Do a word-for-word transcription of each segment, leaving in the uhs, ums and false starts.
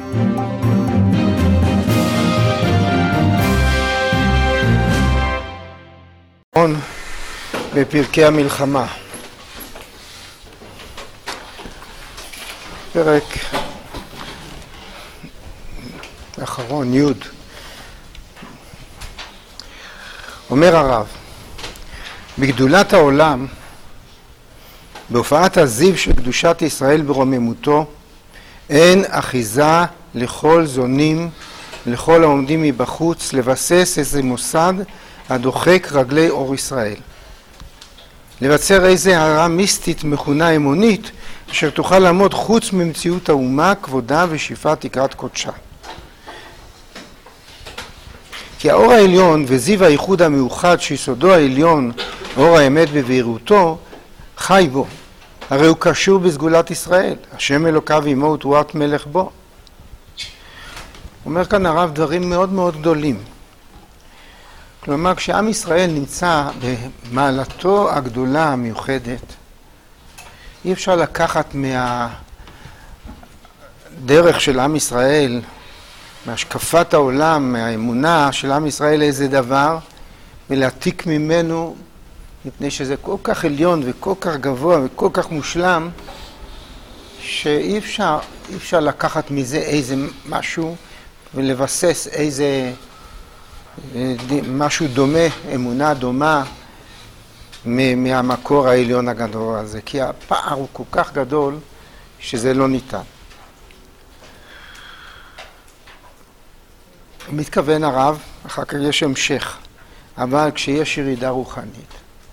בפרקי המלחמה. פרק האחרון, י'. אומר הרב, בגדולת העולם, בהופעת הזיו של קדושת ישראל ברוממותו, אין אחיזה לכל זונים, לכל העומדים מבחוץ, לבסס איזה מוסד הדוחק רגלי אור ישראל. לבצר איזה הערה מיסטית מכונה אמונית, אשר תוכל לעמוד חוץ ממציאות האומה, כבודה ושאיפת תקרת קודשה. כי האור העליון וזיו הייחוד המאוחד שיסודו העליון, אור האמת בבהירותו, חי בו. הרי הוא קשור בסגולת ישראל, השם אלוקיו עמו ותרועת מלך בו. אומר כאן הרב דברים מאוד מאוד גדולים. כלומר, כשעם ישראל נמצא במעלתו הגדולה המיוחדת, אי אפשר לקחת מהדרך של עם ישראל, מהשקפת העולם, מהאמונה של עם ישראל איזה דבר, ולהתיק ממנו, מפני שזה כל כך עליון וכל כך גבוה וכל כך מושלם, שאי אפשר, אי אפשר לקחת מזה איזה משהו ולבסס איזה משהו דומה, אמונה דומה מהמקור העליון הגדול הזה, כי הפער הוא כל כך גדול שזה לא ניתן. מתכוון הרב, אחר כך יש המשך, אבל כשיש ירידה רוחנית,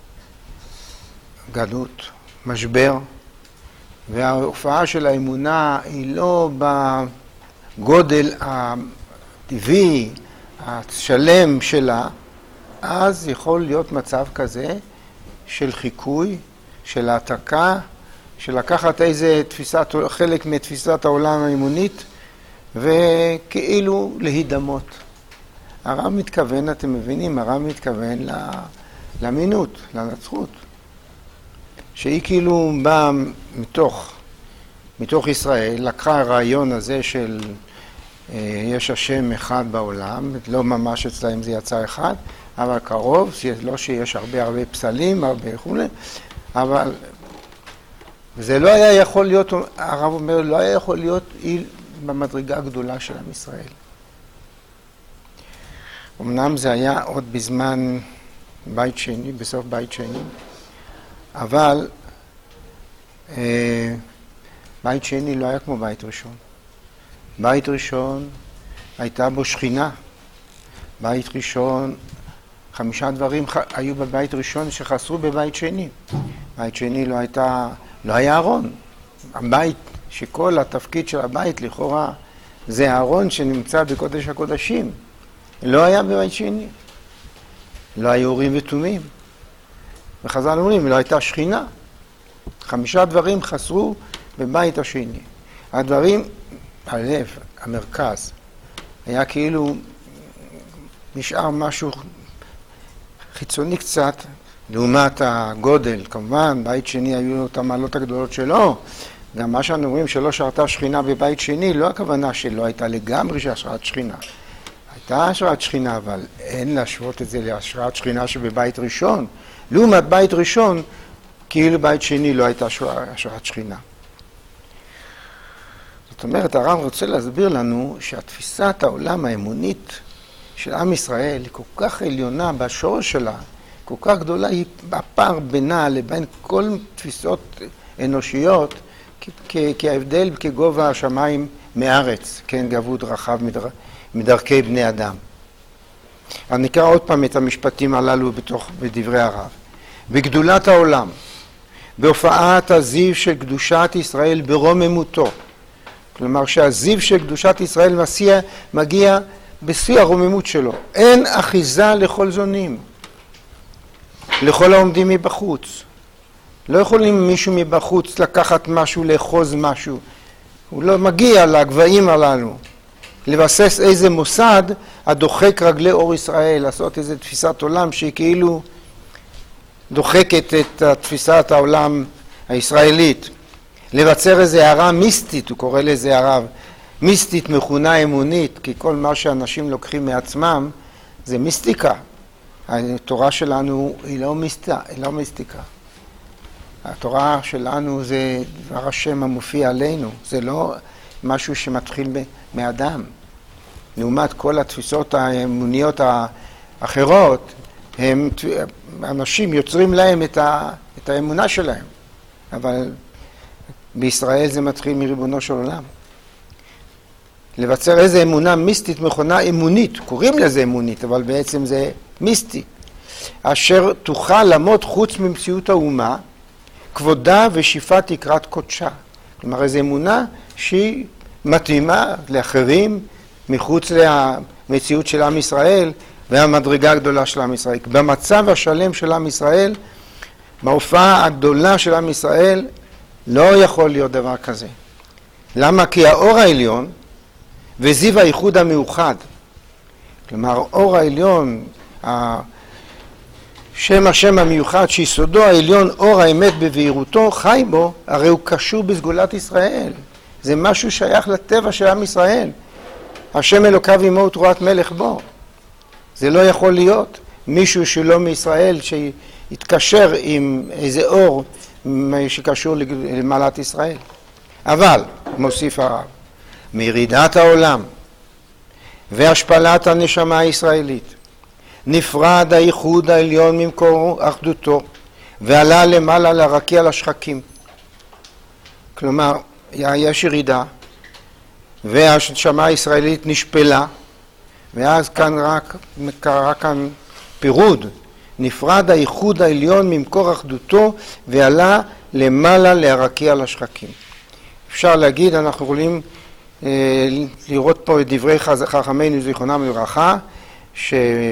גלות, משבר, וההופעה של האמונה היא לא בגודל הטבעי, השלם שלה, אז יכול להיות מצב כזה של חיקוי, של העתקה, של לקחת איזה תפיסת, חלק מתפיסת העולם האמונית, וכאילו להידמות. הרב מתכוון, אתם מבינים, הרב מתכוון לאמינות, לנצחות, שהיא כאילו באה מתוך, מתוך ישראל, לקחה הרעיון הזה של יש השם אחד בעולם, לא ממש אצלהם זה יצא אחד, אבל קרוב, לא שיש הרבה הרבה פסלים, הרבה וכו', אבל זה לא היה יכול להיות, הרב אומר, לא היה יכול להיות איל במדרגה הגדולה של עם ישראל. אמנם זה היה עוד בזמן בית שני, בסוף בית שני, אבל אה, בית שני לא היה כמו בית ראשון. בית ראשון הייתה בו שכינה. בית ראשון, חמישה דברים היו בבית ראשון שחסרו בבית שני. בית שני לא הייתה, לא היה ארון. הבית, שכל התפקיד של הבית לכאורה זה הארון שנמצא בקודש הקודשים. לא היה בבית שני. לא היו אורים ותומים. וחז"ל אומרים, לא הייתה שכינה. חמישה דברים חסרו בבית השני. הדברים, הלב, המרכז, היה כאילו נשאר משהו חיצוני קצת, לעומת הגודל. כמובן, בית שני היו לו את המעלות הגדולות שלו. גם מה שאנו אומרים שלא שרתה שכינה בבית שני, לא הכוונה שלא הייתה לגמרי שהשראת שכינה. הייתה השראת שכינה, אבל אין להשוות את זה להשראת שכינה שבבית ראשון. לעומת בית ראשון, כאילו בית שני לא הייתה השראת שכינה. זאת אומרת, הרב רוצה להסביר לנו שהתפיסת העולם האמונית של עם ישראל היא כל כך עליונה בשורש שלה, כל כך גדולה, היא הפער בינה לבין כל תפיסות אנושיות, כהבדל כגובה השמיים מארץ, כן, גבהות רחב מדר... מדרכי בני אדם. אני נקרא עוד פעם את המשפטים הללו בתוך, בדברי הרב. בגדולת העולם, בהופעת הזיו של קדושת ישראל ברוממותו, כלומר שהזיו של קדושת ישראל מסיע, מגיע בשיא הרוממות שלו. אין אחיזה לכל זונים, לכל העומדים מבחוץ. לא יכולים מישהו מבחוץ לקחת משהו, לאחוז משהו. הוא לא מגיע לגבהים הללו. לבסס איזה מוסד הדוחק רגלי אור ישראל, לעשות איזה תפיסת עולם שהיא כאילו דוחקת את תפיסת העולם הישראלית. לבצר איזה הערה מיסטית, הוא קורא לזה הרב, מיסטית מכונה אמונית, כי כל מה שאנשים לוקחים מעצמם זה מיסטיקה. התורה שלנו היא לא, מיסטה, היא לא מיסטיקה. התורה שלנו זה דבר השם המופיע עלינו, זה לא משהו שמתחיל מאדם. לעומת כל התפיסות האמוניות האחרות, הם, אנשים יוצרים להם את, ה, את האמונה שלהם. אבל בישראל זה מתחיל מריבונו של עולם. לבצר איזה אמונה מיסטית, מכונה אמונית, קוראים לזה אמונית, אבל בעצם זה מיסטי, אשר תוכל לעמוד חוץ ממציאות האומה, כבודה ושאיפת תקרת קודשה. כלומר, איזו אמונה שהיא מתאימה לאחרים מחוץ למציאות של עם ישראל והמדרגה הגדולה של עם ישראל. במצב השלם של עם ישראל, בהופעה הגדולה של עם ישראל, לא יכול להיות דבר כזה. למה? כי האור העליון וזיו הייחוד המאוחד, כלומר, אור העליון, שם השם המיוחד שיסודו העליון אור האמת בבהירותו חי בו, הרי הוא קשור בסגולת ישראל. זה משהו שייך לטבע של עם ישראל. השם אלוקיו עמו ותורת מלך בו. זה לא יכול להיות מישהו שלא מישראל שיתקשר עם איזה אור שקשור למעלת ישראל. אבל, מוסיף הרב, מירידת העולם והשפלת הנשמה הישראלית, נפרד הייחוד העליון ממקור אחדותו, ועלה למעלה לרקיע לשחקים. כלומר, יש ירידה, והנשמה הישראלית נשפלה, ואז כאן רק קרה כאן פירוד. נפרד הייחוד העליון ממקור אחדותו, ועלה למעלה לרקיע לשחקים. אפשר להגיד, אנחנו יכולים אה, לראות פה את דברי חכמינו זיכרונם לברכה, ש...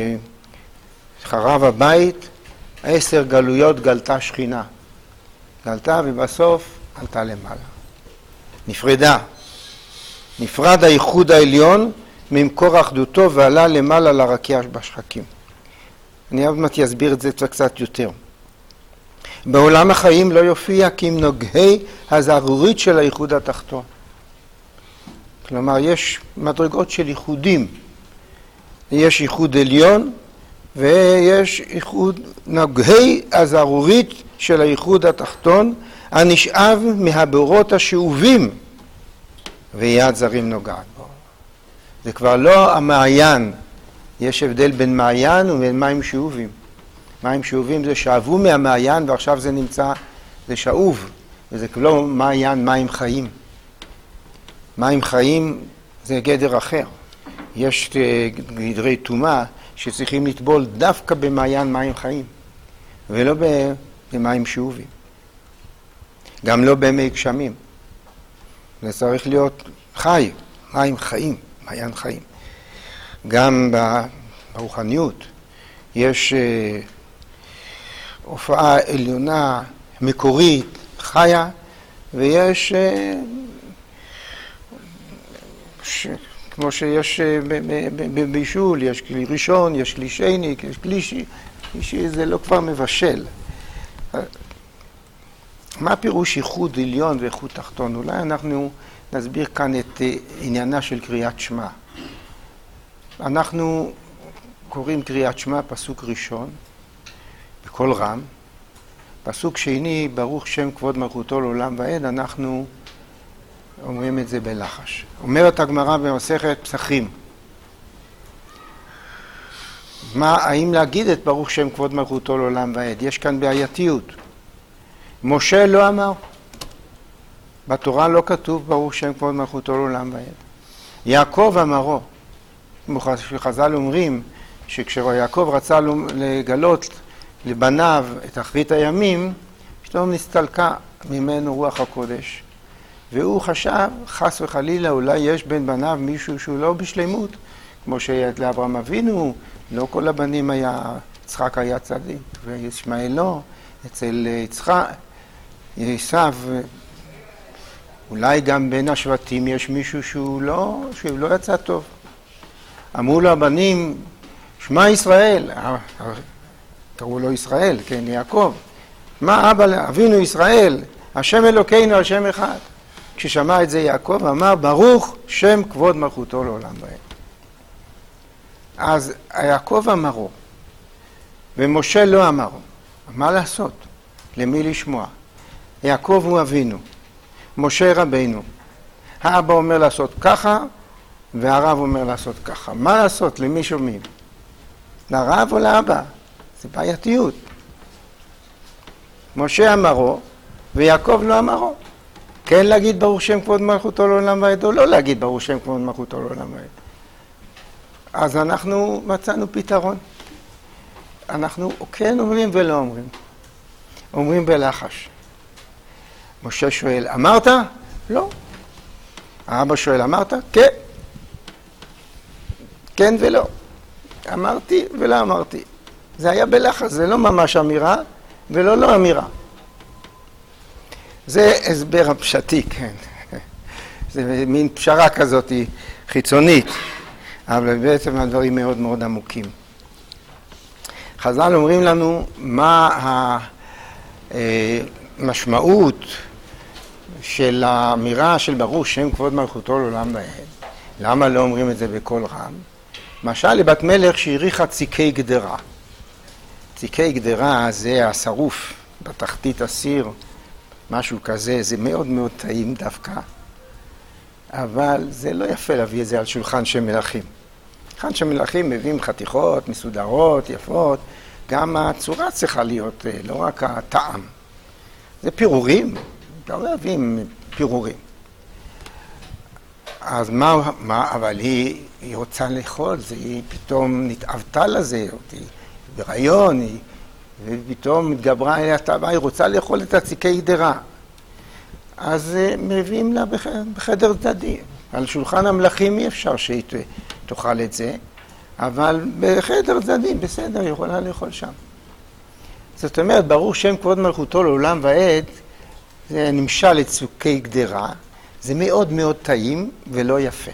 חרב הבית, עשר גלויות גלתה שכינה. גלתה ובסוף עלתה למעלה. נפרדה. נפרד הייחוד העליון ממקור אחדותו ועלה למעלה לרקיע בשחקים. אני עוד מעט אסביר את זה קצת יותר. בעולם החיים לא יופיע כי אם נוגהי הזערורית של הייחוד התחתון. כלומר, יש מדרגות של ייחודים. יש ייחוד עליון, ויש ייחוד נוגהי הזערורית של הייחוד התחתון, הנשאב מהבורות השאובים, ויד זרים נוגעת בו. זה כבר לא המעיין. יש הבדל בין מעיין ובין מים שאובים. מים שאובים זה שאבו מהמעיין, ועכשיו זה נמצא, זה שאוב, וזה לא מעיין, מים חיים. מים חיים זה גדר אחר. יש גדרי טומאה שצריכים לטבול דווקא במעיין מים חיים, ולא במים שאובים. גם לא במי גשמים. זה צריך להיות חי, מים חיים, מעיין חיים. גם ברוחניות יש הופעה עליונה, מקורית, חיה, ויש ש... כמו שיש בבישול, יש כלי ראשון, יש כלי שני, יש כלי שלישי, זה לא כבר מבשל. מה פירוש ייחוד עליון ואיחוד תחתון? אולי אנחנו נסביר כאן את עניינה של קריאת שמע. אנחנו קוראים קריאת שמע פסוק ראשון, בקול רם. פסוק שני, ברוך שם כבוד מלכותו לעולם ועד, אנחנו אומרים את זה בלחש. אומרת הגמרא במסכת פסחים, מה, האם להגיד את ברוך שם כבוד מלכותו לעולם ועד? יש כאן בעייתיות. משה לא אמר. בתורה לא כתוב ברוך שם כבוד מלכותו לעולם ועד. יעקב אמרו. חז"ל אומרים שכשיעקב רצה לגלות לבניו את אחרית הימים, פתאום נסתלקה ממנו רוח הקודש. והוא חשב, חס וחלילה, אולי יש בין בניו מישהו שהוא לא בשלמות, כמו שלאברהם אבינו, לא כל הבנים היה, יצחק היה צדיק, וישמעאל לא, אצל יצחק, עשיו, אולי גם בין השבטים יש מישהו שהוא לא, שהוא לא יצא טוב. אמרו לו הבנים, שמע ישראל, קראו לו ישראל, כן, יעקב, מה אבא אבינו ישראל, השם אלוקינו, השם אחד. כששמע את זה יעקב אמר ברוך שם כבוד מלכותו לעולם ועד. אז יעקב אמרו ומשה לא אמרו. מה לעשות? למי לשמוע? יעקב הוא אבינו, משה רבינו. האבא אומר לעשות ככה והרב אומר לעשות ככה. מה לעשות? למי שומעים? לרב או לאבא? זה בעייתיות. משה אמרו ויעקב לא אמרו. כן להגיד ברוך שם כבוד מלכותו לעולם ועד או לא להגיד ברוך שם כבוד מלכותו לעולם ועד. אז אנחנו מצאנו פתרון. אנחנו כן אומרים ולא אומרים. אומרים בלחש. משה שואל, אמרת? לא. האבא שואל, אמרת? כן. כן ולא. אמרתי ולא אמרתי. זה היה בלחש, זה לא ממש אמירה ולא לא אמירה. זה הסבר הפשטי, כן. זה מין פשרה כזאת חיצונית, אבל בעצם הדברים מאוד מאוד עמוקים. חז"ל אומרים לנו מה המשמעות של האמירה של ברוך שם כבוד מלכותו לעולם ועד. למה לא אומרים את זה בקול רם? משל לבת מלך שהריחה ציקי גדרה. ציקי גדרה זה השרוף בתחתית הסיר, משהו כזה, זה מאוד מאוד טעים דווקא, אבל זה לא יפה להביא את זה על שולחן של מלכים. שולחן של מלכים מביאים חתיכות מסודרות, יפות, גם הצורה צריכה להיות, לא רק הטעם. זה פירורים, לא להביאים פירורים. אז מה, מה, אבל היא, היא רוצה לאכול, זה, היא פתאום נתאבתה לזה, היא ברעיון, היא, ופתאום מתגברה אליה תאווה, היא רוצה לאכול את הציקי גדרה. אז מביאים לה בחדר צדדי. על שולחן המלכים אי אפשר שהיא תאכל את זה, אבל בחדר צדדי, בסדר, היא יכולה לאכול שם. זאת אומרת, ברוך שם כבוד מלכותו לעולם ועד, זה נמשל לציקי גדרה, זה מאוד מאוד טעים ולא יפה.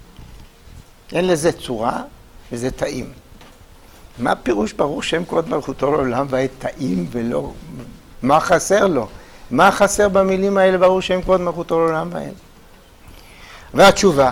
אין לזה צורה וזה טעים. מה פירוש ברוך שם כבוד מלכותו לעולם ועד טעים ולא... מה חסר לו? מה חסר במילים האלה ברוך שם כבוד מלכותו לעולם ועד? והתשובה,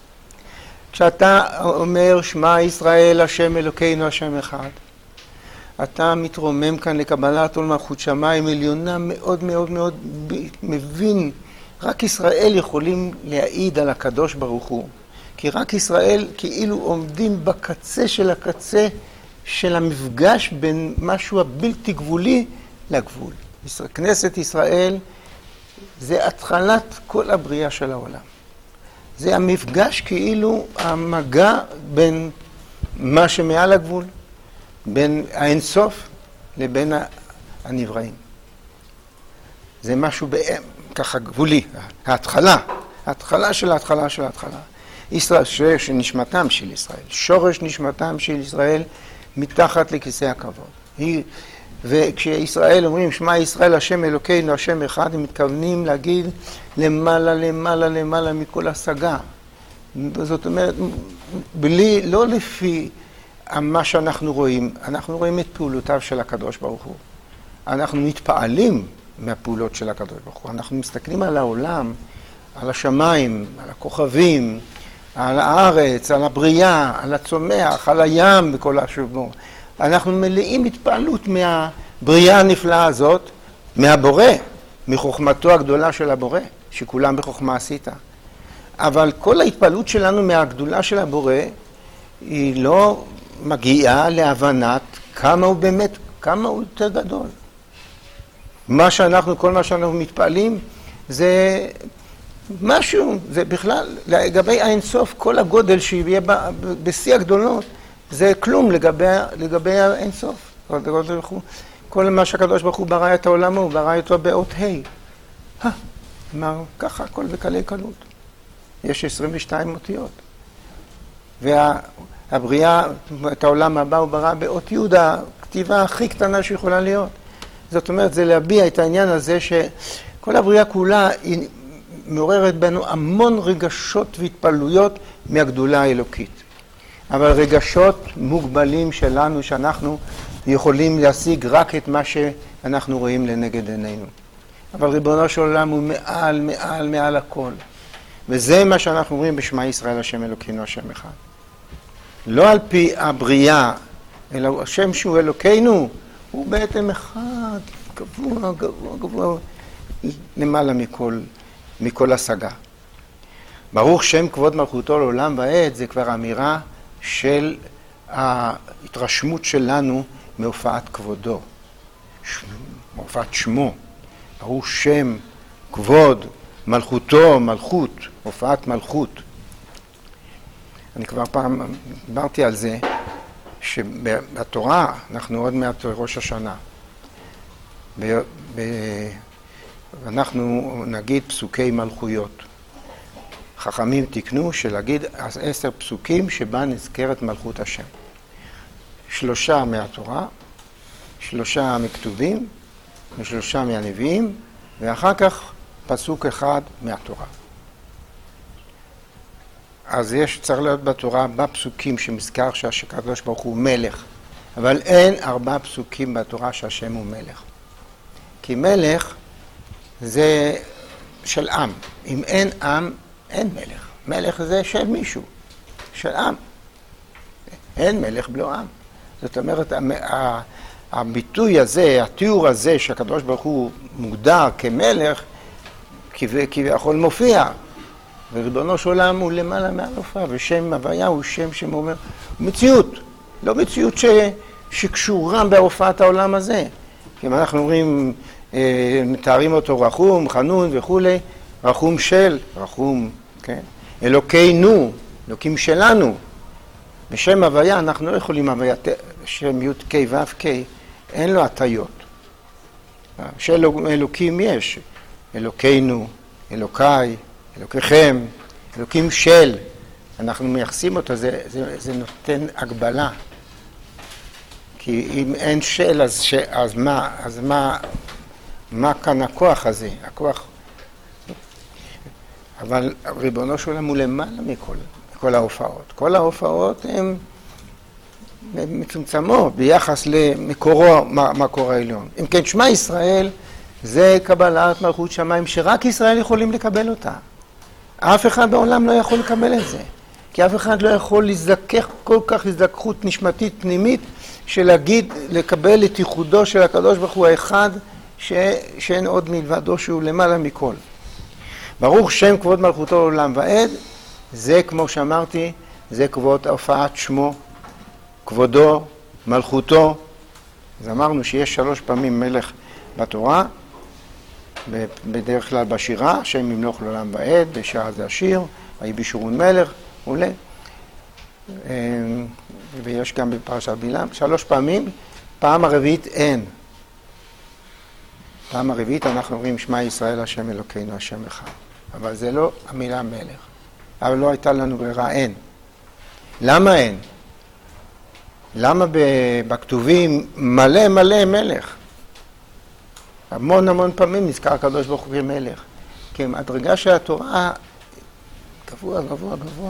כשאתה אומר שמע ישראל השם אלוקינו השם אחד, אתה מתרומם כאן לקבלת עול מלכות שמיים עליונה מאוד מאוד מאוד מבין, רק ישראל יכולים להעיד על הקדוש ברוך הוא. כי רק ישראל כאילו עומדים בקצה של הקצה של המפגש בין משהו הבלתי גבולי לגבול. כנסת ישראל זה התחלת כל הבריאה של העולם. זה המפגש כאילו המגע בין מה שמעל הגבול, בין האינסוף לבין הנבראים. זה משהו בהם, ככה גבולי, ההתחלה, ההתחלה של ההתחלה של ההתחלה. ישראל, שורש נשמתם של ישראל, שורש נשמתם של ישראל מתחת לכיסא הכבוד. היא, וכשישראל אומרים שמע ישראל השם אלוקינו השם אחד, הם מתכוונים להגיד למעלה למעלה למעלה מכל השגה. זאת אומרת, בלי, לא לפי מה שאנחנו רואים, אנחנו רואים את פעולותיו של הקדוש ברוך הוא. אנחנו מתפעלים מהפעולות של הקדוש ברוך הוא. אנחנו מסתכלים על העולם, על השמיים, על הכוכבים, על הארץ, על הבריאה, על הצומח, על הים וכל השבוע. אנחנו מלאים התפעלות מהבריאה הנפלאה הזאת, מהבורא, מחוכמתו הגדולה של הבורא, שכולם בחוכמה עשית. אבל כל ההתפעלות שלנו מהגדולה של הבורא, היא לא מגיעה להבנת כמה הוא באמת, כמה הוא יותר גדול. מה שאנחנו, כל מה שאנחנו מתפעלים, זה משהו, זה בכלל, לגבי האינסוף, כל הגודל שיהיה בשיא הגדולות, זה כלום לגבי, לגבי האינסוף. כל מה שהקדוש ברוך הוא ברא את העולם, הוא ברא אותו באות ה'. אמר, ככה, הכל בקלי קלות. יש עשרים ושתיים אותיות. והבריאה, את העולם הבא, הוא ברא באות י', הכתיבה הכי קטנה שיכולה להיות. זאת אומרת, זה להביע את העניין הזה שכל הבריאה כולה היא מעוררת בנו המון רגשות והתפעלויות מהגדולה האלוקית. אבל רגשות מוגבלים שלנו, שאנחנו יכולים להשיג רק את מה שאנחנו רואים לנגד עינינו. אבל ריבונו של עולם הוא מעל, מעל, מעל הכל. וזה מה שאנחנו אומרים בשמע ישראל השם אלוקינו השם אחד. לא על פי הבריאה, אלא השם שהוא אלוקינו, הוא בעצם אחד, גבוה, גבוה, גבוה, למעלה מכל, מכל השגה. ברוך שם כבוד מלכותו לעולם ועד, זה כבר אמירה של ההתרשמות שלנו מהופעת כבודו, מהופעת שמו. ברוך שם כבוד מלכותו, מלכות, הופעת מלכות. אני כבר פעם דיברתי על זה, שבתורה, אנחנו עוד מעט ראש השנה, ב, ב, אנחנו נגיד פסוקי מלכויות. חכמים תקנו שלהגיד עשר פסוקים שבה נזכרת מלכות השם. שלושה מהתורה, שלושה מכתובים, ושלושה מהנביאים, ואחר כך פסוק אחד מהתורה. אז יש, צריך להיות בתורה ארבע פסוקים שמזכר שהקדוש ברוך הוא מלך, אבל אין ארבע פסוקים בתורה שהשם הוא מלך. כי מלך זה של עם. אם אין עם, אין מלך. מלך זה של מישהו, של עם. אין מלך בלא עם. זאת אומרת, הביטוי הזה, התיאור הזה שהקדוש ברוך הוא מוגדר כמלך, כביכול מופיע. וריבונו של עולם הוא למעלה מהלופה, ושם הוויה הוא שם שאומר, הוא מציאות, לא מציאות ש, שקשורה בהופעת העולם הזה. כי אם אנחנו אומרים, אה, מתארים אותו רחום, חנון וכולי, רחום של, רחום, כן? אלוקינו, אלוקים שלנו. בשם הוויה אנחנו לא יכולים הוויה, שם י' ק' ו' ק', אין לו הטיות. של אלוקים יש, אלוקינו, אלוקיי, אלוקיכם, אלוקים של, אנחנו מייחסים אותו, זה, זה, זה נותן הגבלה. כי אם אין של, אז, ש, אז מה, אז מה, מה כאן הכוח הזה? הכוח... אבל ריבונו של עולם הוא למעלה מכל, מכל ההופעות. כל ההופעות הן מצומצמות ביחס למקורו, מקור העליון. אם כן, שמע ישראל זה קבלת מלכות שמיים שרק ישראל יכולים לקבל אותה. אף אחד בעולם לא יכול לקבל את זה. כי אף אחד לא יכול להזדכך כל כך הזדככות נשמתית פנימית של להגיד, לקבל את ייחודו של הקדוש ברוך הוא האחד ש... שאין עוד מלבדו שהוא למעלה מכל. ברוך שם כבוד מלכותו לעולם ועד, זה כמו שאמרתי, זה כבוד הופעת שמו, כבודו, מלכותו. אז אמרנו שיש שלוש פעמים מלך בתורה, בדרך כלל בשירה, שם ימלוך לעולם ועד, בשעה זה השיר, ויהי בישורון מלך, עולה. ויש גם בפרשת בלעם, שלוש פעמים, פעם הרביעית אין. פעם הרביעית אנחנו אומרים שמע ישראל השם אלוקינו השם אחד. אבל זה לא המילה מלך. אבל לא הייתה לנו ברירה, אין. למה אין? למה בכתובים מלא מלא מלך? המון המון פעמים נזכר הקדוש ברוך הוא כמלך. כי המדרגה של התורה גבוה, גבוה, גבוה.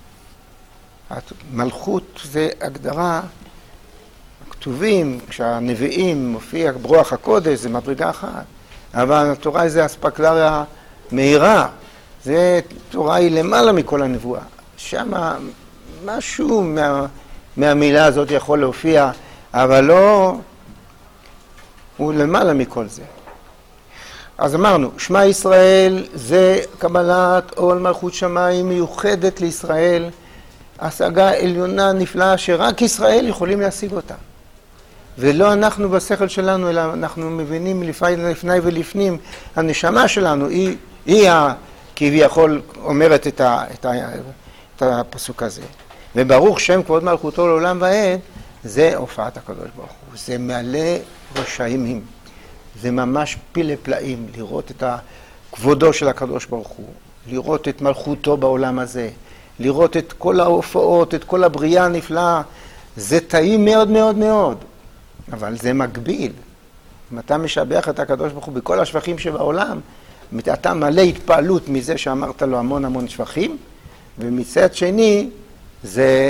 מלכות זה הגדרה, הכתובים, כשהנביאים מופיע ברוח הקודש, זה מדרגה אחת. אבל התורה זה אספקלריה מהירה. זה, תורה היא למעלה מכל הנבואה. שם משהו מה, מהמילה הזאת יכול להופיע, אבל לא, הוא למעלה מכל זה. אז אמרנו, שמע ישראל זה קבלת עול מלכות שמיים מיוחדת לישראל, השגה עליונה נפלאה שרק ישראל יכולים להשיג אותה. ולא אנחנו בשכל שלנו, אלא אנחנו מבינים לפני, לפני ולפנים, הנשמה שלנו היא, היא כביכול אומרת את, ה, את, ה, את הפסוק הזה. וברוך שם כבוד מלכותו לעולם ועד, זה הופעת הקדוש ברוך הוא. זה מעלה רשעים. זה ממש פילי פלאים, לראות את כבודו של הקדוש ברוך הוא, לראות את מלכותו בעולם הזה, לראות את כל ההופעות, את כל הבריאה הנפלאה. זה טעים מאוד מאוד מאוד, אבל זה מגביל. אם אתה משבח את הקדוש ברוך הוא בכל השבחים שבעולם, אתה מלא התפעלות מזה שאמרת לו המון המון שבחים, ומצד שני זה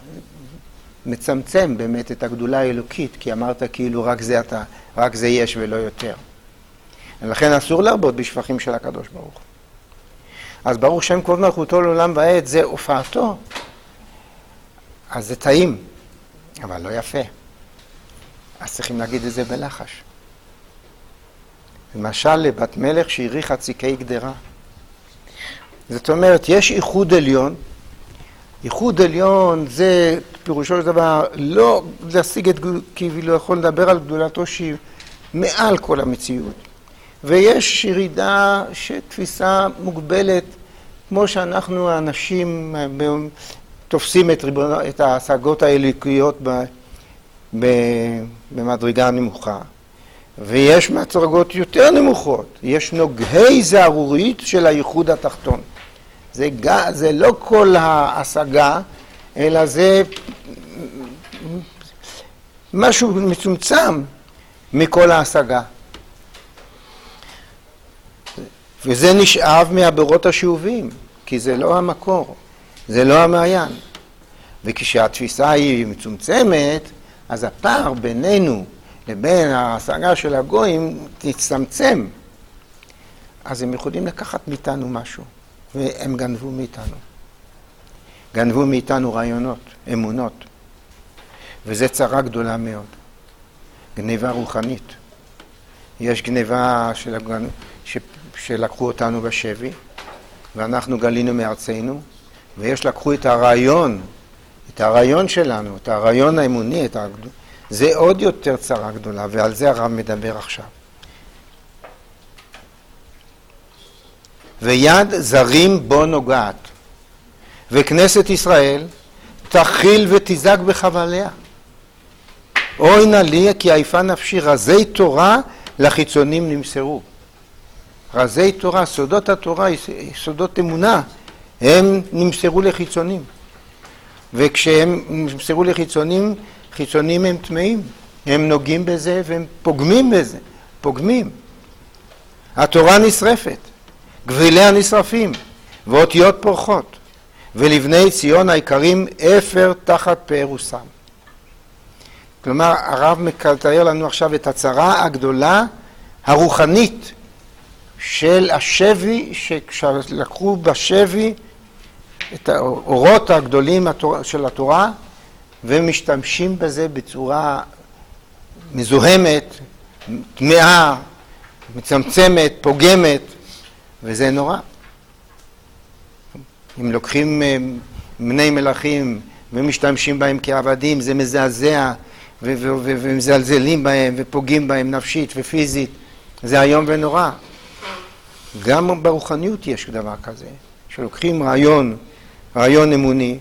מצמצם באמת את הגדולה האלוקית, כי אמרת כאילו רק זה אתה, רק זה יש ולא יותר. ולכן אסור להרבות בשבחים של הקדוש ברוך הוא. אז ברוך שם כבוד מלכותו לעולם ועד, זה הופעתו. אז זה טעים, אבל לא יפה. אז צריכים להגיד את זה בלחש. למשל לבת מלך שהריחה ציקי גדרה. זאת אומרת, יש ייחוד עליון. ייחוד עליון זה פירושו של דבר לא להשיג את, כי לא יכול לדבר על גדולתו שהיא מעל כל המציאות. ויש ירידה שתפיסה מוגבלת, כמו שאנחנו האנשים תופסים את, את ההשגות האלוקיות ב, ב, במדרגה נמוכה. ויש מדרגות יותר נמוכות. יש נוגהי זערורית של הייחוד התחתון. זה, זה לא כל ההשגה, אלא זה משהו מצומצם מכל ההשגה. וזה נשאב מהברות השיעובים, כי זה לא המקור, זה לא המעיין. וכשהתפיסה היא מצומצמת, אז הפער בינינו לבין ההשגה של הגויים תצטמצם. אז הם יכולים לקחת מאיתנו משהו, והם גנבו מאיתנו. גנבו מאיתנו רעיונות, אמונות. וזה צרה גדולה מאוד. גניבה רוחנית. יש גניבה של הגנ... ש... שלקחו אותנו בשבי, ואנחנו גלינו מארצנו, ויש לקחו את הרעיון, את הרעיון שלנו, את הרעיון האמוני, את הגד... זה עוד יותר צרה גדולה, ועל זה הרב מדבר עכשיו. ויד זרים בו נוגעת, וכנסת ישראל תחיל ותזק בחבליה. אוי נא לי כי עייפה נפשי, רזי תורה לחיצונים נמסרו. רזי תורה, סודות התורה, סודות אמונה, הם נמסרו לחיצונים. וכשהם נמסרו לחיצונים, חיצונים הם טמאים. הם נוגעים בזה והם פוגמים בזה, פוגמים. התורה נשרפת, גביליה נשרפים, ואותיות פורחות, ולבני ציון העיקרים אפר תחת פארוסם. כלומר, הרב מתאר לנו עכשיו את הצרה הגדולה הרוחנית של השבי, שלקחו בשבי את האורות הגדולים של התורה, ומשתמשים בזה בצורה מזוהמת, טמאה, מצמצמת, פוגמת, וזה נורא. אם לוקחים בני מלכים ומשתמשים בהם כעבדים, זה מזעזע, ומזלזלים בהם ופוגעים בהם נפשית ופיזית. זה היום ונורא. גם ברוחניות יש דבר כזה, שלוקחים רעיון, רעיון אמוני,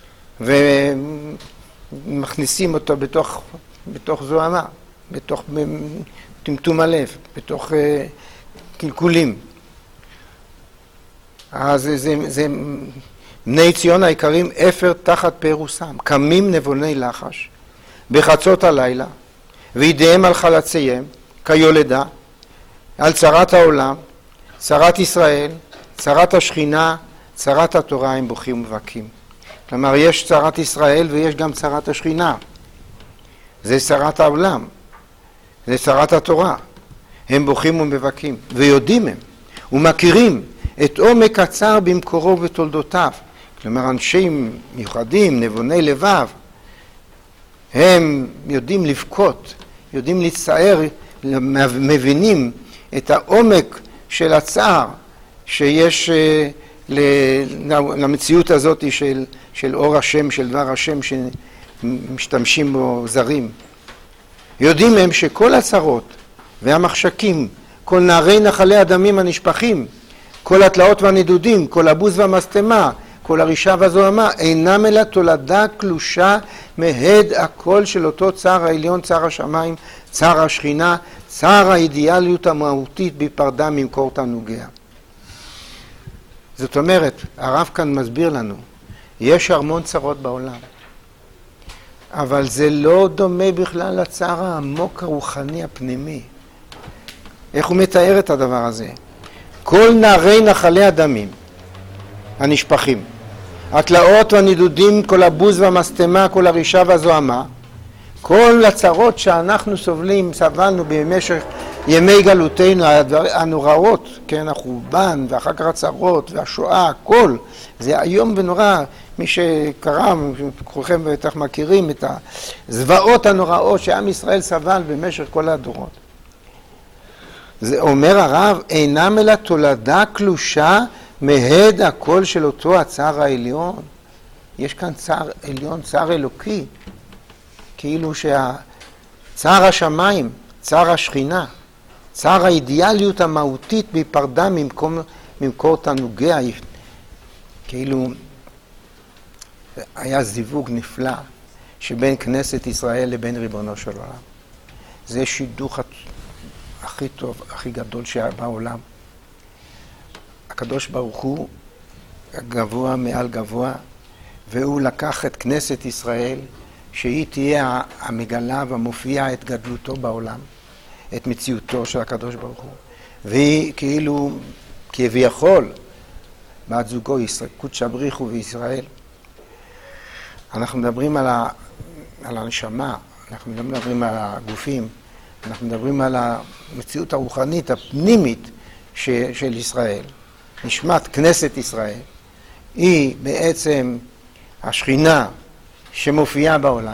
ומכניסים אותו בתוך, בתוך זוהמה, בתוך טמטום הלב, בתוך uh, קלקולים. אז זה, זה, זה בני ציון העיקרים אפר תחת פארוסם, קמים נבוני לחש בחצות הלילה, וידיהם על חלציהם כיולדה, על צרת העולם, צרת ישראל, צרת השכינה, צרת התורה, הם בוכים ובכים. כלומר, יש צרת ישראל ויש גם צרת השכינה. זה צרת העולם, זה צרת התורה. הם בוכים ומבכים, ויודעים הם, ומכירים את עומק הצער במקורו ובתולדותיו. כלומר, אנשים מיוחדים, נבוני לבב, הם יודעים לבכות, יודעים להצטער, מבינים את העומק של הצער שיש למציאות הזאת של, של אור השם, של דבר השם שמשתמשים בו זרים. יודעים הם שכל הצרות והמחשקים, כל נערי נחלי הדמים הנשפכים, כל התלאות והנדודים, כל הבוז והמסתמה, כל הרישה והזוהמה, אינם אלא תולדה קלושה מהד הכל של אותו צער העליון, צער השמיים, צער השכינה, צער האידיאליות המהותית בפרדה ממקור תענוגיה. זאת אומרת, הרב כאן מסביר לנו, יש המון צרות בעולם, אבל זה לא דומה בכלל לצער העמוק הרוחני הפנימי. איך הוא מתאר את הדבר הזה? כל נערי נחלי הדמים הנשפכים, התלאות והנידודים, כל הבוז והמסתמה, כל הרישה והזוהמה, כל הצרות שאנחנו סובלים, סבלנו במשך ימי גלותנו, הנוראות, כן, החורבן, ואחר כך הצרות, והשואה, הכל, זה איום ונורא. מי שקרא, כולכם בטח מכירים את הזוועות הנוראות שעם ישראל סבל במשך כל הדורות. זה אומר הרב, אינם אלא תולדה קלושה מהד הקול של אותו הצער העליון. יש כאן צער עליון, צער אלוקי, כאילו שהצער השמיים, צער השכינה, צער האידיאליות המהותית בהיפרדה ממקום, ממקור תענוגיה, כאילו היה זיווג נפלא שבין כנסת ישראל לבין ריבונו של עולם. זה שידוך הכי טוב, הכי גדול שהיה בעולם. הקדוש ברוך הוא גבוה מעל גבוה, והוא לקח את כנסת ישראל, שהיא תהיה המגלה והמופיעה את גדלותו בעולם, את מציאותו של הקדוש ברוך הוא. והיא כאילו כביכול, בת זוגו ישראל, קודש בריחו וישראל. אנחנו מדברים על, ה, על הנשמה, אנחנו לא מדברים על הגופים, אנחנו מדברים על המציאות הרוחנית, הפנימית ש, של ישראל. נשמת כנסת ישראל היא בעצם השכינה שמופיעה בעולם,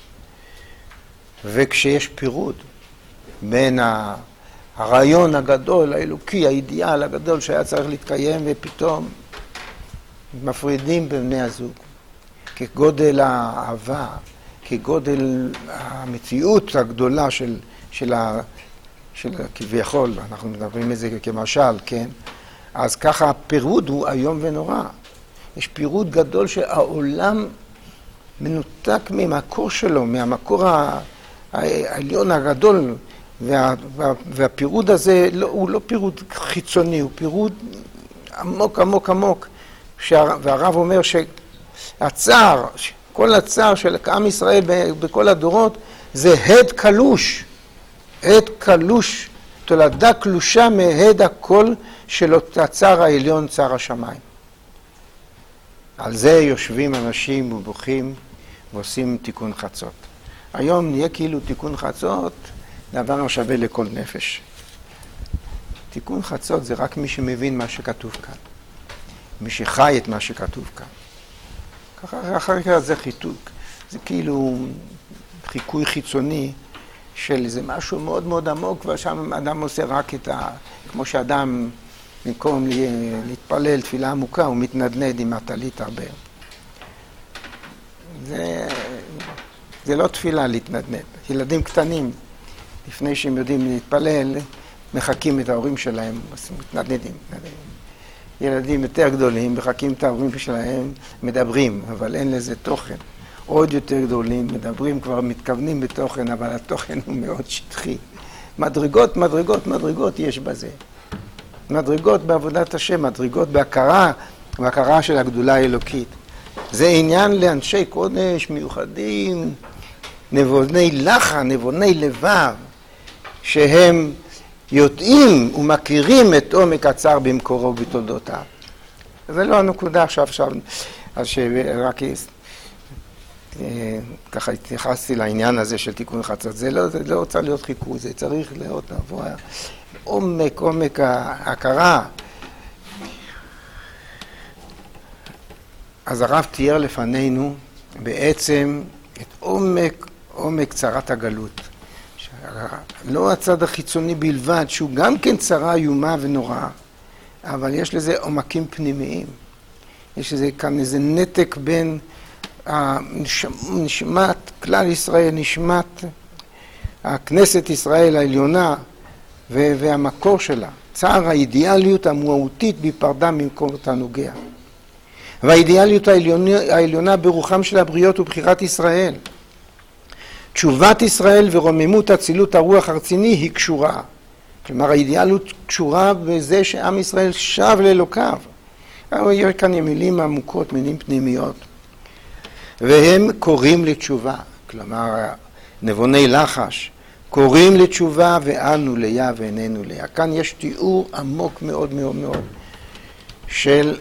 וכשיש פירוד בין הרעיון הגדול, האלוקי, האידיאל הגדול שהיה צריך להתקיים, ופתאום מפרידים בבני הזוג, כגודל האהבה, כגודל המציאות הגדולה של, של, ה, של כביכול, אנחנו מדברים את זה כמשל, כן? אז ככה הפירוד הוא איום ונורא. יש פירוד גדול שהעולם מנותק מהמקור שלו, מהמקור העליון הגדול, וה, וה, והפירוד הזה לא, הוא לא פירוד חיצוני, הוא פירוד עמוק עמוק עמוק. והרב אומר שהצער, כל הצער של עם ישראל בכל הדורות, זה הד קלוש, הד קלוש, תולדה קלושה מהד הקול של הצער העליון, צער השמיים. על זה יושבים אנשים ובוכים ועושים תיקון חצות. היום נהיה כאילו תיקון חצות, דבר שווה לכל נפש. תיקון חצות זה רק מי שמבין מה שכתוב כאן. מי שחי את מה שכתוב כאן. ככה, אחר כך זה חיתוק. זה כאילו חיקוי חיצוני של איזה משהו מאוד מאוד עמוק, ושם אדם עושה רק את ה... כמו שאדם, במקום להתפלל תפילה עמוקה, הוא מתנדנד עם הטלית הרבה. זה, זה לא תפילה להתנדנד. ילדים קטנים, לפני שהם יודעים להתפלל, מחכים את ההורים שלהם, מתנדנדים. ילדים יותר גדולים, מחכים את ההורים שלהם, מדברים, אבל אין לזה תוכן. עוד יותר גדולים, מדברים, כבר מתכוונים בתוכן, אבל התוכן הוא מאוד שטחי. מדרגות, מדרגות, מדרגות יש בזה. מדרגות בעבודת השם, מדרגות בהכרה, בהכרה של הגדולה האלוקית. זה עניין לאנשי קודש מיוחדים, נבוני לחן, נבוני לבב, שהם יודעים ומכירים את עומק הצער במקורו ובתולדותיו. זה לא הנקודה עכשיו, עכשיו, אז שרק ככה התייחסתי לעניין הזה של תיקון חצות. זה לא, זה לא רוצה להיות חיקוי, זה צריך להיות לבוא עומק, עומק ההכרה. אז הרב תיאר לפנינו בעצם את עומק, עומק צרת הגלות. לא הצד החיצוני בלבד, שהוא גם כן צרה איומה ונוראה, אבל יש לזה עומקים פנימיים. יש לזה כאן איזה נתק בין נשמת כלל ישראל, נשמת הכנסת ישראל העליונה והמקור שלה. צער האידיאליות המהותית בפרדה ממקור תענוגיה. והאידיאליות העליונה, העליונה ברוחם של הבריות ובחירת ישראל. תשובת ישראל ורוממות אצילות הרוח הרציני היא קשורה. כלומר, האידיאליות קשורה בזה שעם ישראל שב לאלוקיו. יש כאן מילים עמוקות, מילים פנימיות. והם קוראים לתשובה. כלומר, נבוני לחש קוראים לתשובה ואנו ליה ואיננו ליה. כאן יש תיאור עמוק מאוד מאוד מאוד של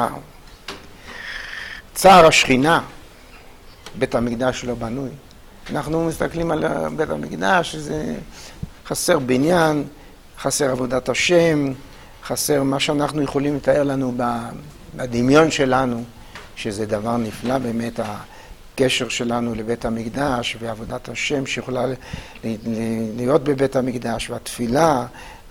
צער השכינה. בית המקדש לא בנוי. אנחנו מסתכלים על בית המקדש, שזה חסר בניין, חסר עבודת השם, חסר מה שאנחנו יכולים לתאר לנו בדמיון שלנו, שזה דבר נפלא באמת, הקשר שלנו לבית המקדש ועבודת השם שיכולה להיות בבית המקדש, והתפילה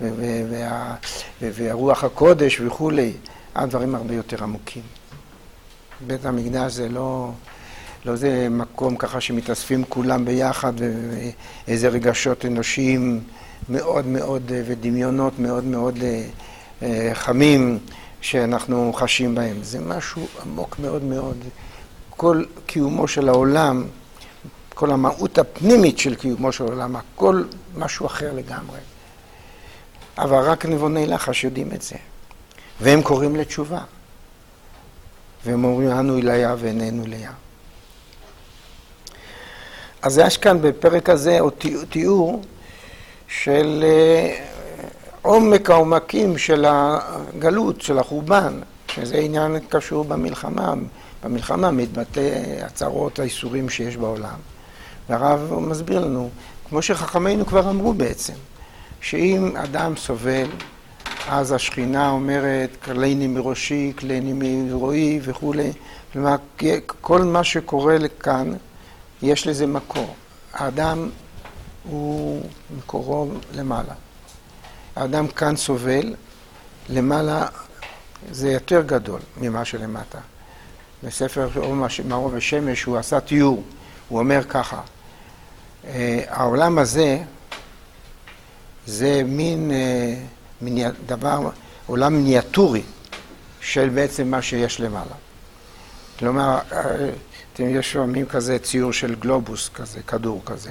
והרוח הקודש וכולי, הדברים הרבה יותר עמוקים. בית המקדש זה לא, לא זה מקום ככה שמתאספים כולם ביחד ואיזה רגשות אנושיים מאוד מאוד ודמיונות מאוד מאוד חמים שאנחנו חשים בהם. זה משהו עמוק מאוד מאוד. כל קיומו של העולם, כל המהות הפנימית של קיומו של העולם, הכל משהו אחר לגמרי. אבל רק נבוני לחש יודעים את זה. והם קוראים לתשובה. והם אומרים, אנו אליה ואיננו אליה. אז יש כאן בפרק הזה תיאור של עומק העומקים של הגלות, של החורבן, שזה עניין קשור במלחמה. במלחמה מתבטא הצרות, האיסורים שיש בעולם. והרב מסביר לנו, כמו שחכמינו כבר אמרו בעצם, שאם אדם סובל, אז השכינה אומרת, כלני מראשי, כלני מרועי וכו'. כלומר, כל מה שקורה לכאן, יש לזה מקור. האדם הוא מקורו למעלה. האדם כאן סובל, למעלה זה יותר גדול ממה שלמטה. בספר מאור ושמש הוא עשה תיאור, הוא אומר ככה, העולם הזה זה מין, מין דבר, עולם מיניאטורי של בעצם מה שיש למעלה. כלומר, יש פעמים כזה ציור של גלובוס כזה, כדור כזה,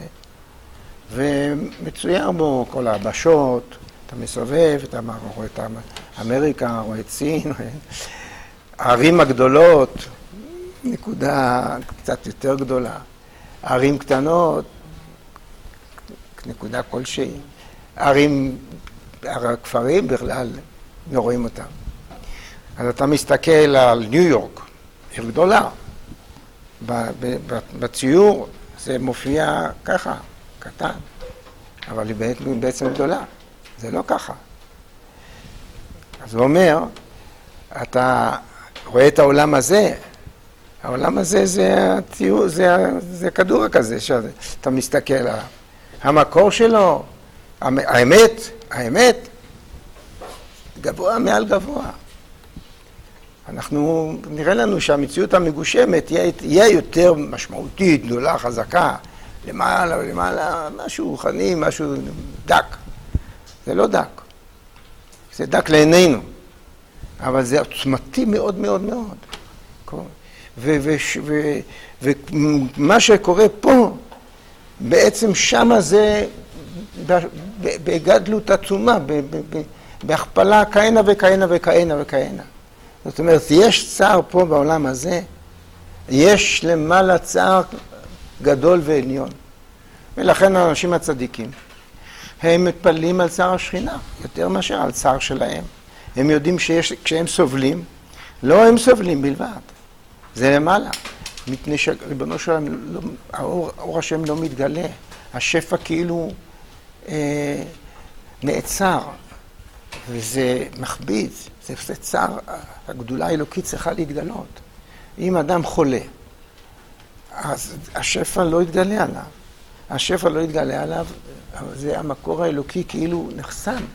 ומצויר בו כל הבשות, אתה מסובב, אתה רואה את אמריקה, רואה את סין, הערים הגדולות, נקודה קצת יותר גדולה, ערים קטנות, נקודה כלשהי, ערים, הכפרים בכלל, לא רואים אותם. אז אתה מסתכל על ניו יורק, עיר גדולה, בציור זה מופיע ככה, קטן, אבל היא בעצם גדולה, זה לא ככה. אז הוא אומר, אתה רואה את העולם הזה, העולם הזה זה, הציור, זה, זה כדור כזה שאתה מסתכל עליו. המקור שלו, האמת, האמת, גבוה מעל גבוה. אנחנו, נראה לנו שהמציאות המגושמת יהיה, יהיה יותר משמעותית, גדולה, חזקה, למעלה ולמעלה, משהו רוחני, משהו דק. זה לא דק. זה דק לעינינו. אבל זה עוצמתי מאוד מאוד מאוד. ומה שקורה פה, בעצם שמה זה בגדלות עצומה, בהכפלה כהנה וכהנה וכהנה וכהנה. זאת אומרת, יש צער פה בעולם הזה, יש למעלה צער גדול ועליון. ולכן האנשים הצדיקים, הם מתפללים על צער השכינה, יותר מאשר על צער שלהם. הם יודעים שכשהם סובלים, לא הם סובלים בלבד, זה למעלה. מפני שריבונו שלהם, לא, האור, האור השם לא מתגלה, השפע כאילו אה, נעצר, וזה מכביד, זה, זה צער, הגדולה האלוקית צריכה להתגלות. אם אדם חולה, אז השפע לא יתגלה עליו. השפע לא יתגלה עליו, אבל זה המקור האלוקי כאילו נחסם.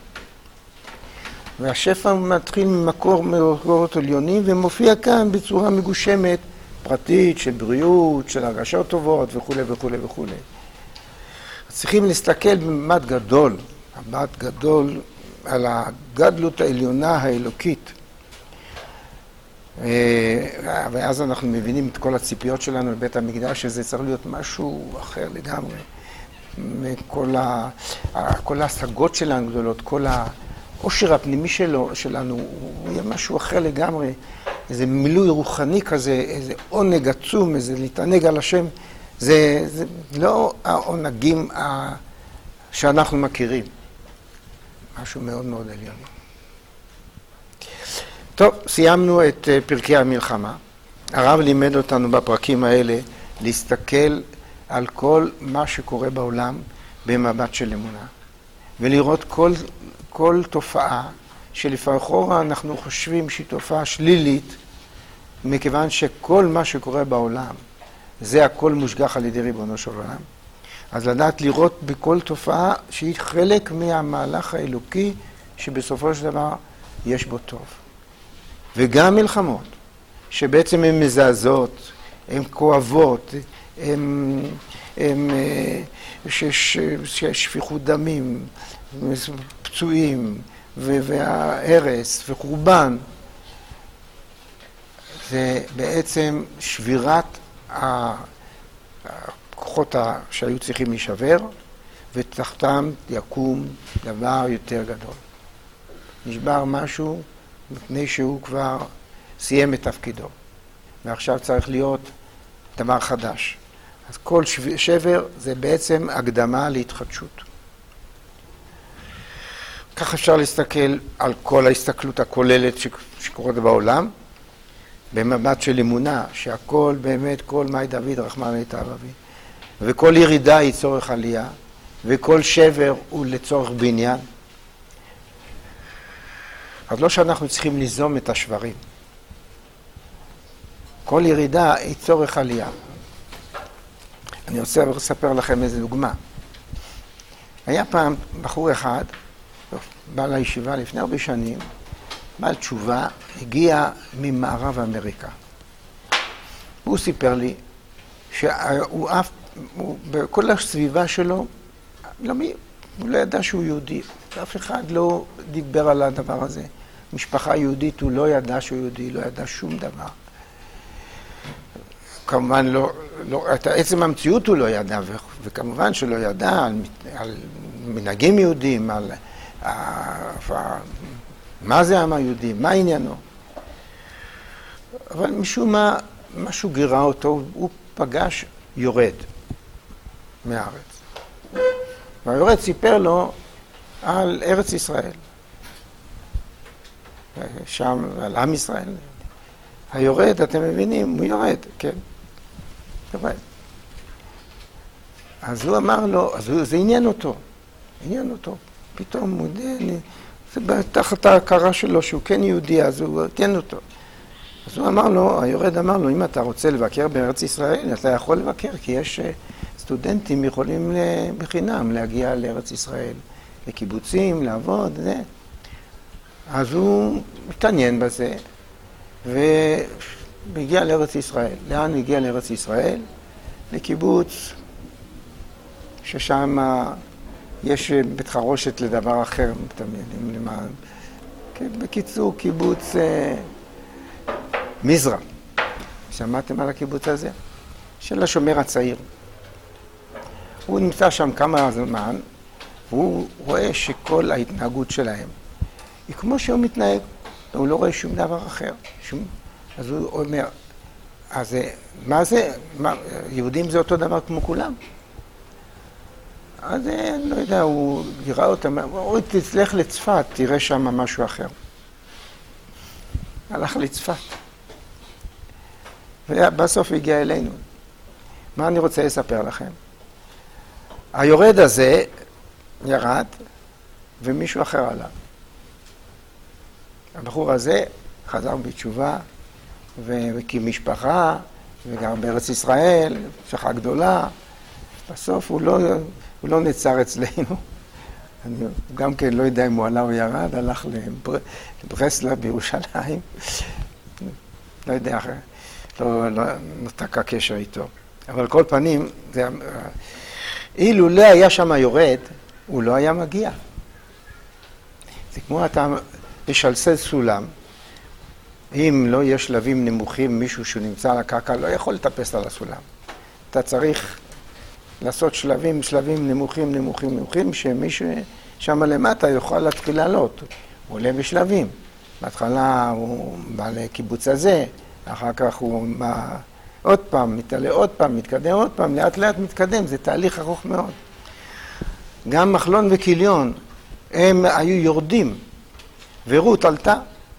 והשפע מתחיל ממקור מקורות עליונים, ומופיע כאן בצורה מגושמת, פרטית, של בריאות, של הרגשות טובות וכו' וכו' וכו'. צריכים להסתכל במבט גדול, מבט גדול על הגדלות העליונה האלוקית. ואז אנחנו מבינים את כל הציפיות שלנו לבית המקדש, שזה צריך להיות משהו אחר לגמרי. כל, ה, כל ההשגות שלנו גדולות, כל העושר הפנימי שלו, שלנו, הוא יהיה משהו אחר לגמרי. איזה מילוי רוחני כזה, איזה עונג עצום, איזה להתענג על השם. זה, זה לא העונגים ה, שאנחנו מכירים. משהו מאוד מאוד עליון. טוב, סיימנו את פרקי המלחמה. הרב לימד אותנו בפרקים האלה להסתכל על כל מה שקורה בעולם במבט של אמונה. ולראות כל, כל תופעה שלפעמים אנחנו חושבים שהיא תופעה שלילית, מכיוון שכל מה שקורה בעולם, זה הכל מושגח על ידי ריבונו של עולם. אז לדעת לראות בכל תופעה שהיא חלק מהמהלך האלוקי, שבסופו של דבר יש בו טוב. וגם מלחמות, שבעצם הן מזעזעות, הן כואבות, הן, הן, שיש, שיש שפיכות דמים, פצועים, וההרס וחורבן, זה בעצם שבירת הכוחות שהיו צריכים להישבר, ותחתם יקום דבר יותר גדול. נשבר משהו מפני שהוא כבר סיים את תפקידו, ועכשיו צריך להיות דבר חדש. אז כל שבר זה בעצם הקדמה להתחדשות. כך אפשר להסתכל על כל ההסתכלות הכוללת שקורית בעולם, במבט של אמונה, שהכל באמת, כל מאי דוד רחמן ליטב אבי, וכל ירידה היא צורך עלייה, וכל שבר הוא לצורך בניין. אז לא שאנחנו צריכים ליזום את השברים. כל ירידה היא צורך עלייה. אני רוצה לספר לכם איזו דוגמה. היה פעם בחור אחד, בעל הישיבה לפני הרבה שנים, בעל תשובה, הגיע ממערב אמריקה. הוא סיפר לי שהוא אף, הוא, בכל הסביבה שלו, לא מי, הוא לא ידע שהוא יהודי. אף אחד לא דיבר על הדבר הזה. משפחה יהודית, הוא לא ידע שהוא יהודי, לא ידע שום דבר. כמובן לא, לא, את עצם המציאות הוא לא ידע, ו, וכמובן שלא ידע על, על מנהגים יהודים, על ה, מה זה העם היהודי, מה עניינו. אבל משום מה, משהו גירה אותו, הוא פגש יורד מהארץ. והיורד סיפר לו על ארץ ישראל. שם, על עם ישראל. היורד, אתם מבינים, הוא יורד, כן. יורד. אז הוא אמר לו, אז זה עניין אותו. עניין אותו. פתאום מודה, זה תחת ההכרה שלו שהוא כן יהודי, אז הוא עניין אותו. אז הוא אמר לו, היורד אמר לו, אם אתה רוצה לבקר בארץ ישראל, אתה יכול לבקר, כי יש סטודנטים יכולים בחינם להגיע לארץ ישראל, לקיבוצים, לעבוד, זה. אז הוא מתעניין בזה, והגיע לארץ ישראל. לאן הגיע לארץ ישראל? לקיבוץ, ששם יש בית חרושת לדבר אחר, מתעניינים למען. בקיצור, קיבוץ אה, מזרע. שמעתם על הקיבוץ הזה? של השומר הצעיר. הוא נמצא שם כמה זמן, והוא רואה שכל ההתנהגות שלהם היא כמו שהוא מתנהג, הוא לא רואה שום דבר אחר. שום... אז הוא אומר, אז מה זה? מה, יהודים זה אותו דבר כמו כולם? אז לא יודע, הוא יראה אותם, הוא תצלח לצפת, תראה שם משהו אחר. הלך לצפת. ובסוף הגיע אלינו. מה אני רוצה לספר לכם? היורד הזה ירד, ומישהו אחר עלה. הבחור הזה חזר בתשובה, והקים משפחה, וגר בארץ ישראל, משפחה גדולה. בסוף הוא לא, הוא לא נצר אצלנו. אני גם כן לא יודע אם הוא עלה או ירד, הלך לבר... לברסלב בירושלים. לא יודע, לא, לא נתק הקשר איתו. אבל כל פנים, זה... אילו לא היה שם יורד, הוא לא היה מגיע. זה כמו אתה משלסל סולם, אם לא יש שלבים נמוכים, מישהו שנמצא על הקרקע לא יכול לטפס על הסולם. אתה צריך לעשות שלבים, שלבים נמוכים, נמוכים, נמוכים, שמי ששם למטה יוכל להתחיל לעלות. הוא עולה בשלבים. בהתחלה הוא בא לקיבוץ הזה, אחר כך הוא בא עוד פעם, מתעלה עוד פעם, מתקדם עוד פעם, לאט לאט מתקדם, זה תהליך ארוך מאוד. גם מחלון וכיליון, הם היו יורדים, ורות עלתה,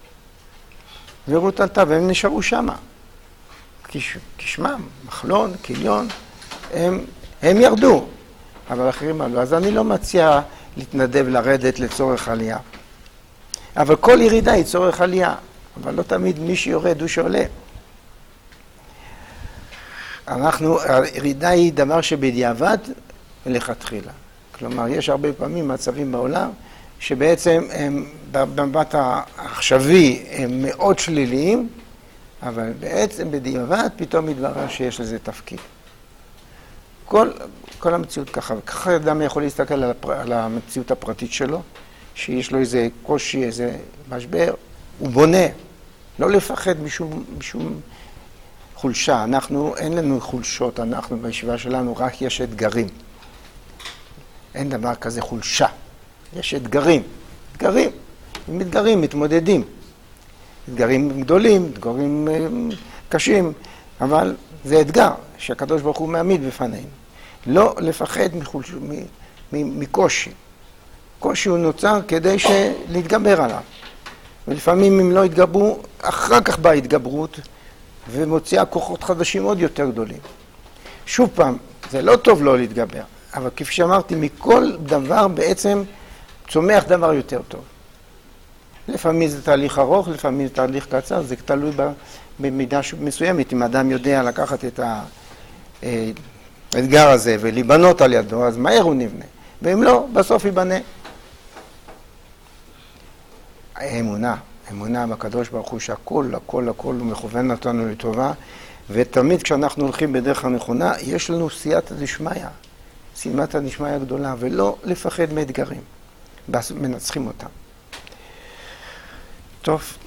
ורות עלתה, והם נשארו שמה. כשמם, מחלון, כיליון, הם, הם ירדו, אבל אחרים עלו. אז אני לא מציע להתנדב לרדת לצורך עלייה. אבל כל ירידה היא צורך עלייה, אבל לא תמיד מי שיורד הוא שעולה. אנחנו, הירידה היא דבר שבדיעבד ולכתחילה. כלומר, יש הרבה פעמים מצבים בעולם שבעצם הם במבט העכשווי הם מאוד שליליים, אבל בעצם בדיעבד פתאום מתברר שיש לזה תפקיד. כל, כל המציאות ככה, וככה אדם יכול להסתכל על, הפר, על המציאות הפרטית שלו, שיש לו איזה קושי, איזה משבר, הוא בונה, לא לפחד משום, משום חולשה. אנחנו, אין לנו חולשות, אנחנו בישיבה שלנו רק יש אתגרים. אין דבר כזה חולשה, יש אתגרים, אתגרים, עם אתגרים מתמודדים. אתגרים גדולים, אתגרים קשים, אבל זה אתגר שהקדוש ברוך הוא מעמיד בפנינו. לא לפחד מחולש... מקושי. קושי הוא נוצר כדי להתגבר עליו. ולפעמים אם לא יתגברו, אחר כך באה התגברות ומוציאה כוחות חדשים עוד יותר גדולים. שוב פעם, זה לא טוב לא להתגבר, אבל כפי שאמרתי, מכל דבר בעצם צומח דבר יותר טוב. לפעמים זה תהליך ארוך, לפעמים זה תהליך קצר, זה תלוי במידה מסוימת. אם אדם יודע לקחת את האתגר הזה ולהיבנות על ידו, אז מהר הוא נבנה. ואם לא, בסוף ייבנה. האמונה, אמונה בקדוש ברוך הוא שהכל, הכל, הכל הוא מכוון אותנו לטובה, ותמיד כשאנחנו הולכים בדרך הנכונה, יש לנו סייעתא דשמיא, סייעתא דשמיא גדולה, ולא לפחד מאתגרים, מנצחים אותם. טוב.